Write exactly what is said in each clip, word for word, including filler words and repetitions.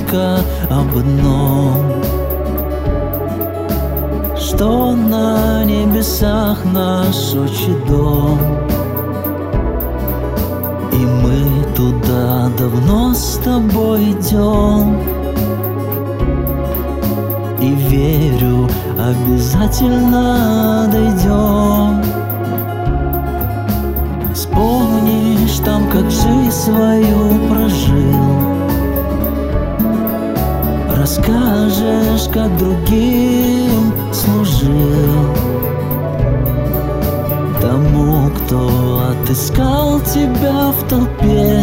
только об одном, что на небесах наш отчий дом, и мы туда давно с тобой идем. И верю, обязательно дойдем. Вспомнишь там, как жизнь свою прожил, расскажешь, как другим служил, тому, кто отыскал тебя в толпе,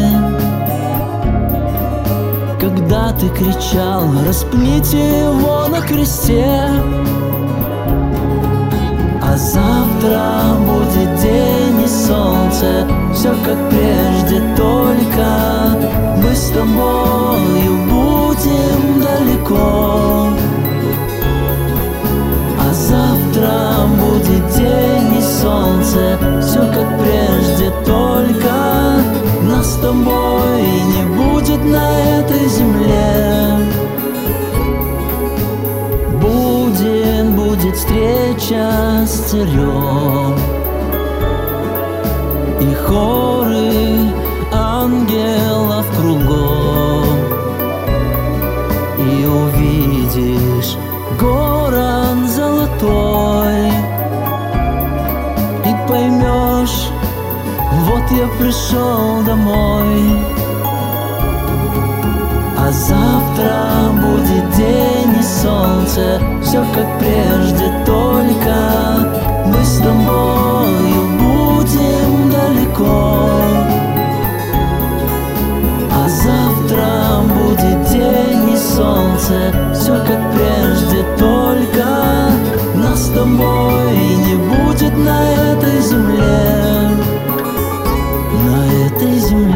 когда ты кричал: распните его на кресте. А завтра будет день и солнце, все как прежде, только мы с тобою будем далеко. А завтра будет день и солнце, все как прежде, только нас с тобой не будет на этой земле. Будет, будет встреча с царем, и хоры ангелов кругом, и увидишь город золотой, и поймешь: вот я пришел домой. А завтра будет день и солнце, все как прежде, только мы с тобою будем далеко. А завтра будет день и солнце, все как прежде, только нас с тобой не будет на этой земле, на этой земле.